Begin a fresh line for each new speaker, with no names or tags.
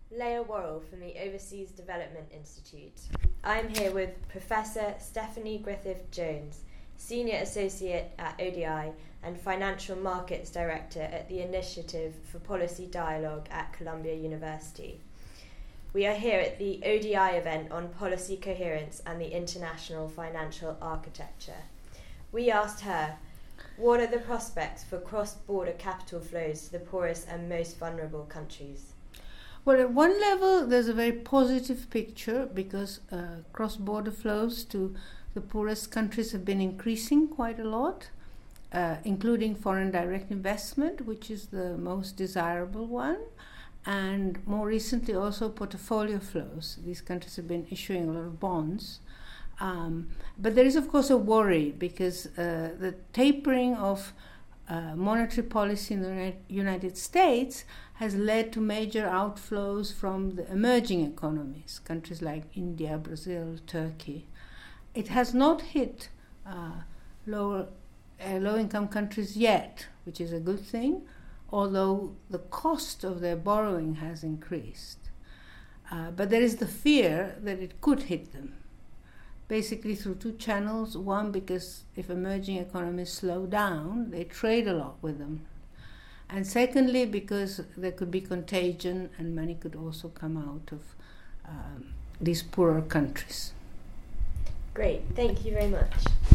Leah Worrell from the Overseas Development Institute. I am here with Professor Stephanie Griffith-Jones, Senior Associate at ODI and Financial Markets Director at the Initiative for Policy Dialogue at Columbia University. We are here at the ODI event on policy coherence and the international financial architecture. We asked her, what are the prospects for cross-border capital flows to the poorest and most vulnerable countries?
Well, at one level, there's a very positive picture because cross-border flows to the poorest countries have been increasing quite a lot, including foreign direct investment, which is the most desirable one, and more recently also portfolio flows. These countries have been issuing a lot of bonds. But there is, of course, a worry because the tapering of monetary policy in the United States has led to major outflows from the emerging economies, countries like India, Brazil, Turkey. It has not hit low-income countries yet, which is a good thing, although the cost of their borrowing has increased. But there is the fear that it could hit them, basically through two channels. One, because if emerging economies slow down, they trade a lot with them. And secondly, because there could be contagion and money could also come out of these poorer countries.
Great, thank you very much.